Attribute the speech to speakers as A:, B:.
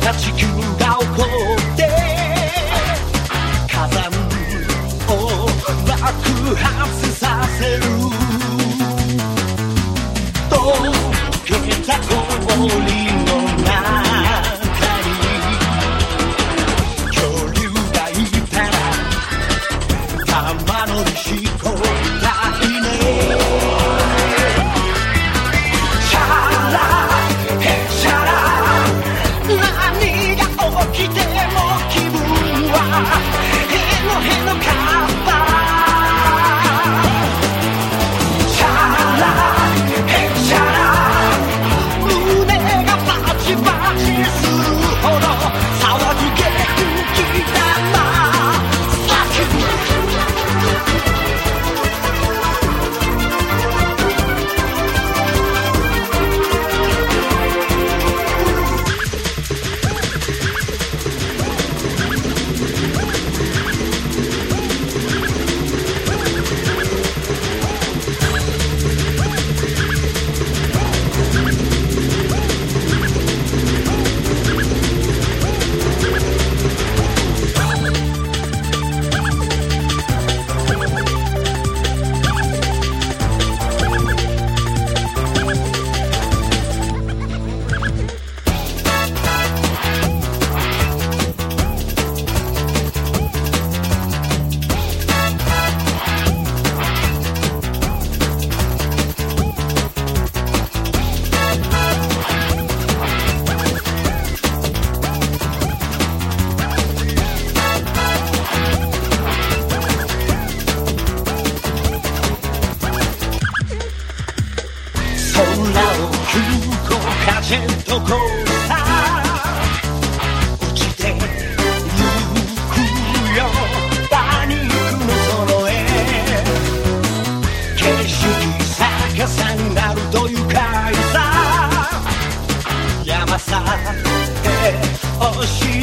A: た地球が起こって火山を爆発させる溶けた氷の中に恐竜がいたら玉乗りし放題ねシャラヘシャラ何が起きても気分はへのへのカッパシャラヘシャラ胸がバチバチするほど騒ぐ元気だなスタッフジェットコースター落ちてゆくよパニックの空へ景色逆さになると愉快さ山さえ押し